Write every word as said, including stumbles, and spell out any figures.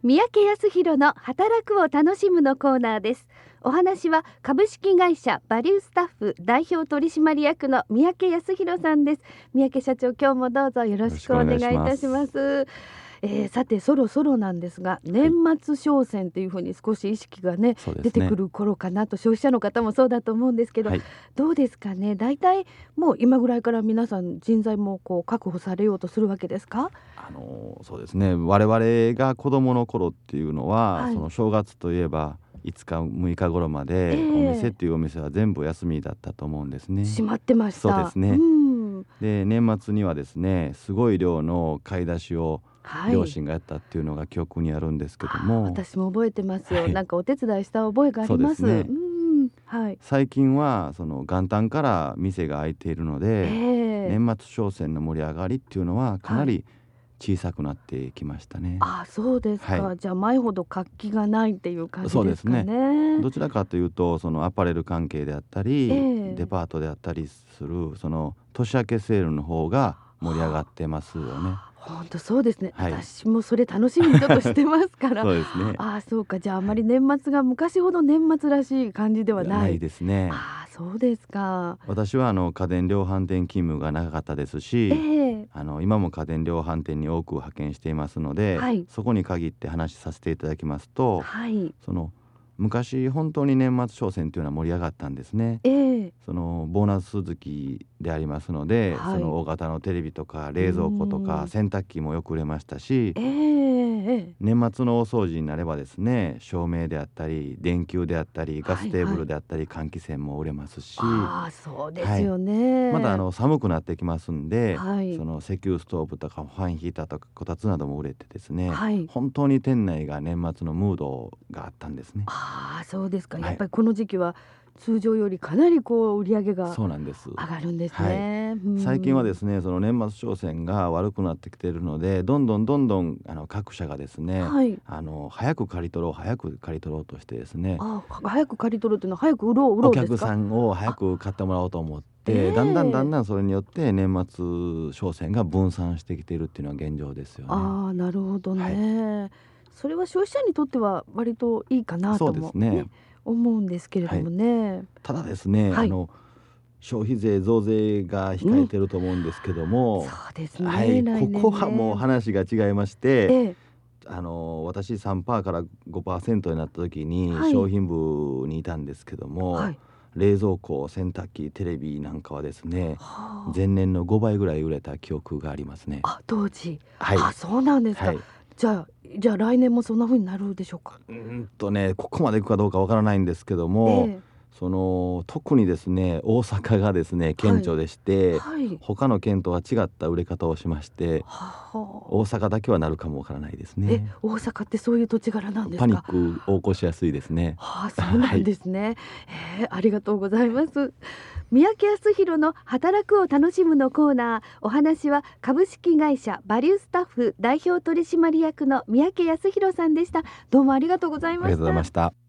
三宅康弘の働くを楽しむのコーナーです。お話は株式会社バリュースタッフ代表取締役の三宅康弘さんです。三宅社長、今日もどうぞよろしくお願いいたします。えー、さてそろそろなんですが、年末商戦というふうに少し意識が ね,、はい、出てくる頃かなと、消費者の方もそうだと思うんですけど、はい、どうですかね。だいたいもう今ぐらいから皆さん人材もこう確保されようとするわけですか？ あのー、そうですね、我々が子どもの頃っていうのは、はい、その正月といえばいつかむいか頃まで、えー、お店っていうお店は全部休みだったと思うんですね。 閉まってました。 そうですね、 うん、 で年末にはですね、すごい量の買い出しを両親がやったっていうのが記憶にあるんですけども、 はい、私も覚えてますよ、 はい、 なんかお手伝いした覚えがあります。 そうですね、 うん、はい、 最近はその元旦から店が開いているので、えー、年末商戦の盛り上がりっていうのはかなり小さくなってきましたね。 はい、あ、そうですか、はい、じゃあ前ほど活気がないっていう感じですかね。 そうですね、どちらかというとそのアパレル関係であったり、えー、デパートであったりするその年明けセールの方が盛り上がってますよね。 本当そうですね、 はい、 私もそれ楽しみにちょっとしてますからそうですね。 ああ、そうか、じゃああまり年末が昔ほど年末らしい感じではない。 ないですね。 ああ、そうですか。 私はあの家電量販店勤務が長かったですし、えー、あの今も家電量販店に多く派遣していますので、はい、そこに限って話させていただきますと、はい、その昔本当に年末商戦というのは盛り上がったんですね。えー、そのボーナス続きでありますので、はい、その大型のテレビとか冷蔵庫とか洗濯機もよく売れましたし、えー、年末の大掃除になればですね、照明であったり電球であったりガステーブルであったり、はいはい、換気扇も売れますし、 あ、そうですよね、 はい、まだあの寒くなってきますんで、はい、その石油ストーブとかファンヒーターとかこたつなども売れてですね、はい、本当に店内が年末のムードがあったんですね。 ああ、そうですか、やっぱりこの時期は通常よりかなりこう売り上げがそうなんです上がるんですね。 はい、最近はですね、その年末商戦が悪くなってきているので、どんどんどんどんあの各社がですね、はい、あの早く借り取ろう早く借り取ろうとしてですね、 あ、早く借り取るというのは早く売ろう売ろうですか？ お客さんを早く買ってもらおうと思って、えー、だんだんだんだんそれによって年末商戦が分散してきているっていうのは現状ですよね。 あ、なるほどね、はい、それは消費者にとっては割といいかなとも、ね、そうですね、思うんですけれどもね、はい、 ただですね、はい、あの消費税増税が控えてると思うんですけども、うん、 そうですね、 はい、ここはもう話が違いまして、ええ、あの私 さんパーセント から ごパーセント になった時に商品部にいたんですけども、はい、冷蔵庫、洗濯機、テレビなんかはですね、はあ、前年のごばいぐらい売れた記憶がありますね。 あ、当時、 はい、 あ、そうなんですか、はい、じゃあじゃあ来年もそんな風になるでしょうか？ うんとね、ここまでいくかどうかわからないんですけども、ええ、その特にですね大阪がですね顕著でして、はいはい、他の県とは違った売れ方をしまして、はあ、大阪だけはなるかもわからないですね。 え、大阪ってそういう土地柄なんですか？ パニックを起こしやすいですね。 はあ、そうなんですね、はい、えー、ありがとうございます。三宅康弘の働くを楽しむのコーナー、お話は株式会社バリュースタッフ代表取締役の三宅康弘さんでした。どうもありがとうございました。 ありがとうございました。